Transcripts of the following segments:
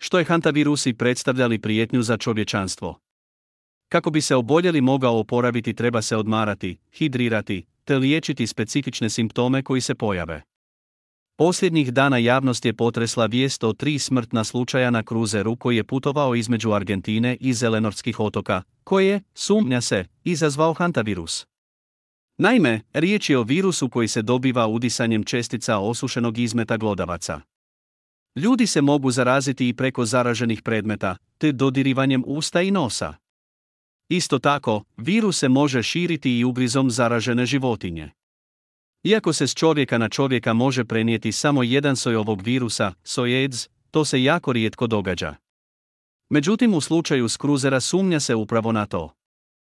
Što je hantavirusi predstavljali prijetnju za čovječanstvo. Kako bi se oboljeli mogao oporaviti treba se odmarati, hidrirati, te liječiti specifične simptome koji se pojave. Posljednjih dana javnost je potresla vijest o 3 smrtna slučaja na kruzeru koji je putovao između Argentine i Zelenorskih otoka, koje je, sumnja se, izazvao hantavirus. Naime, riječ je o virusu koji se dobiva udisanjem čestica osušenog izmeta glodavaca. Ljudi se mogu zaraziti i preko zaraženih predmeta, te dodirivanjem usta i nosa. Isto tako, virus se može širiti i ugrizom zaražene životinje. Iako se s čovjeka na čovjeka može prenijeti samo jedan soj ovog virusa, soj AIDS, to se jako rijetko događa. Međutim, u slučaju s kruzera sumnja se upravo na to.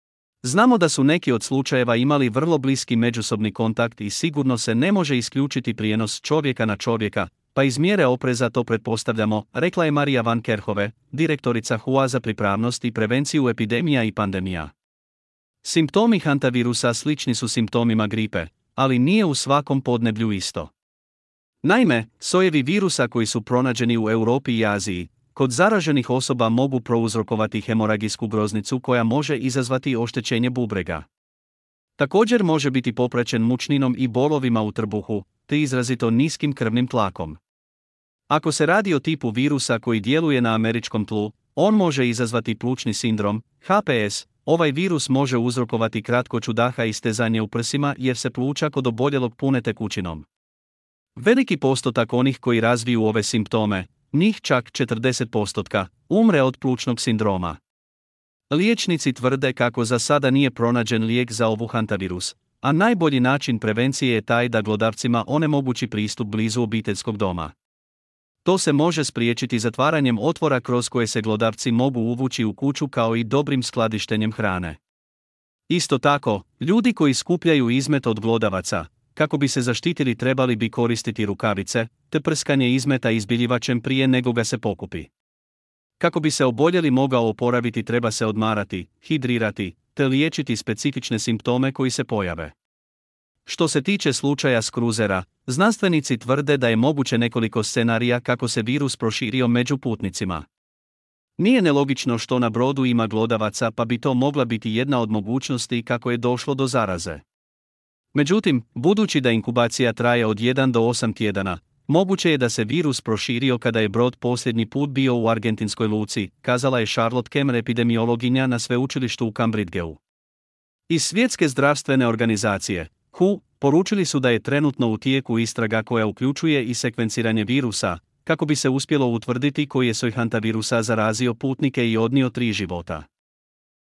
Znamo da su neki od slučajeva imali vrlo bliski međusobni kontakt i sigurno se ne može isključiti prijenos čovjeka na čovjeka, pa iz mjere opreza to pretpostavljamo, rekla je Marija van Kerkhove, direktorica HUA za pripravnost i prevenciju epidemija i pandemija. Simptomi hantavirusa slični su simptomima gripe, ali nije u svakom podneblju isto. Naime, sojevi virusa koji su pronađeni u Europi i Aziji, kod zaraženih osoba mogu prouzrokovati hemoragijsku groznicu koja može izazvati oštećenje bubrega. Također može biti popraćen mučninom i bolovima u trbuhu, te izrazito niskim krvnim tlakom. Ako se radi o tipu virusa koji djeluje na američkom tlu, on može izazvati plućni sindrom, HPS. Ovaj virus može uzrokovati kratkoću daha i stezanje u prsima jer se pluća kod oboljelog pune tekućinom. Veliki postotak onih koji razviju ove simptome, njih čak 40%, umre od plućnog sindroma. Liječnici tvrde kako za sada nije pronađen lijek za ovu hantavirus, a najbolji način prevencije je taj da glodavcima onemogući pristup blizu obiteljskog doma. To se može spriječiti zatvaranjem otvora kroz koje se glodavci mogu uvući u kuću kao i dobrim skladištenjem hrane. Isto tako, ljudi koji skupljaju izmet od glodavaca, kako bi se zaštitili trebali bi koristiti rukavice, te prskanje izmeta izbiljivačem prije nego ga se pokupi. Kako bi se oboljeli mogao oporaviti treba se odmarati, hidrirati, te liječiti specifične simptome koji se pojave. Što se tiče slučaja s kruzera, znanstvenici tvrde da je moguće nekoliko scenarija kako se virus proširio među putnicima. Nije nelogično što na brodu ima glodavaca pa bi to mogla biti jedna od mogućnosti kako je došlo do zaraze. Međutim, budući da inkubacija traje od 1 do 8 tjedana, moguće je da se virus proširio kada je brod posljednji put bio u argentinskoj luci, kazala je Charlotte Kemmer, epidemiologinja na sveučilištu u Cambridgeu. Iz Svjetske zdravstvene organizacije, WHO, poručili su da je trenutno u tijeku istraga koja uključuje i sekvenciranje virusa, kako bi se uspjelo utvrditi koji je soj hantavirusa zarazio putnike i odnio 3 života.